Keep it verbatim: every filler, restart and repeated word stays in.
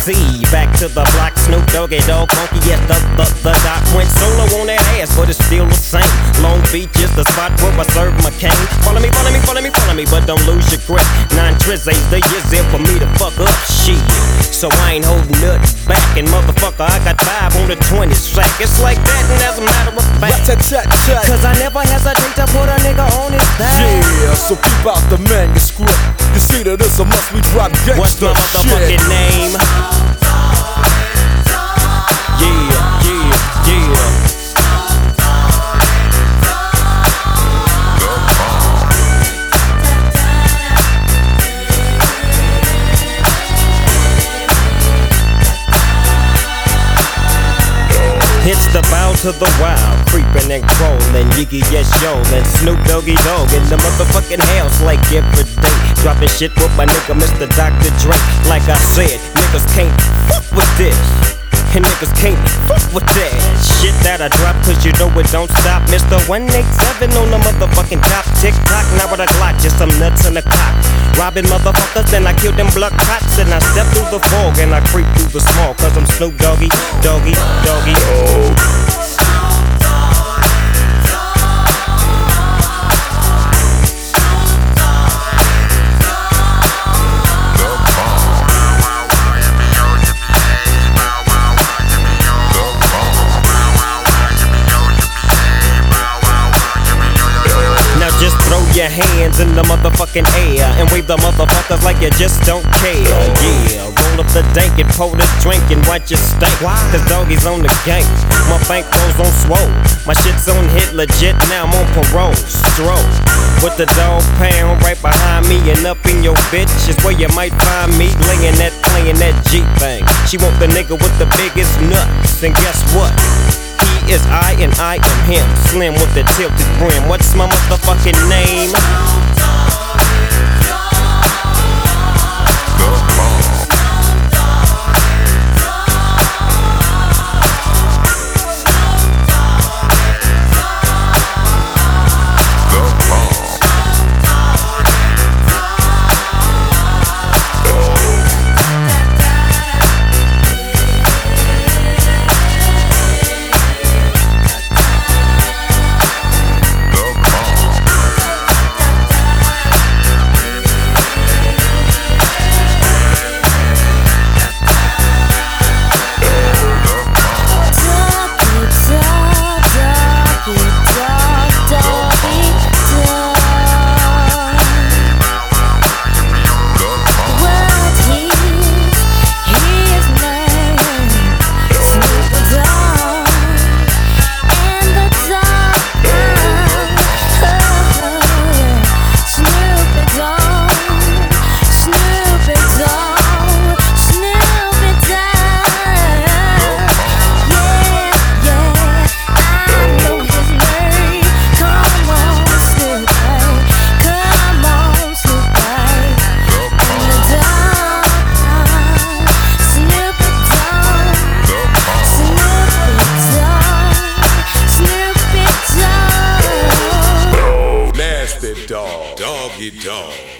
Z. Back to the block, Snoop Doggy Dogg, funky, yes, the, the, the doc went solo on that ass, but it's still the same. Long Beach is the spot where I serve my cane. Follow me, follow me, follow me, follow me, but don't lose your grip. Nine tris ain't the years there for me to fuck up shit. So I ain't holding nothing back, and motherfucker, I got five on the twenty sack. It's like that, and as a matter of fact, cause I never hesitate to put a nigga on his back. Yeah, so keep out the manuscript. You see that it's a must we drop gangsta. What's my motherfucking name? Yeah, yeah, yeah. It's the bow to the wild, creeping and crawling, Yiggy yes yo, and Snoop Doggy Dogg in the motherfucking house like every day. Dropping shit with my nigga Mister Doctor Dre. Like I said, niggas can't fuck with this, and niggas can't fuck with that shit that I drop, cause you know it don't stop. Mister one eighty-seven on the motherfucking top. Tick tock, now with a Glock, just some nuts in the cock. Robbing motherfuckers, then I kill them blood cops. And I step through the fog and I creep through the small, cause I'm Snoop Doggy, Doggy, Doggy. Oh. Just throw your hands in the motherfucking air and wave the motherfuckers like you just don't care. Yeah, roll up the dank and pour the drink and watch it stink. Cause doggies on the gang, my bankroll's on swole. My shit's on hit legit, now I'm on parole. Stroke with the dog pound right behind me, and up in your bitch is where you might find me. Laying that, playing that G thing. She want the nigga with the biggest nuts, and guess what? He is I and I am him. Slim with the tilted brim. What's my motherfucking name? Dog, doggy dog.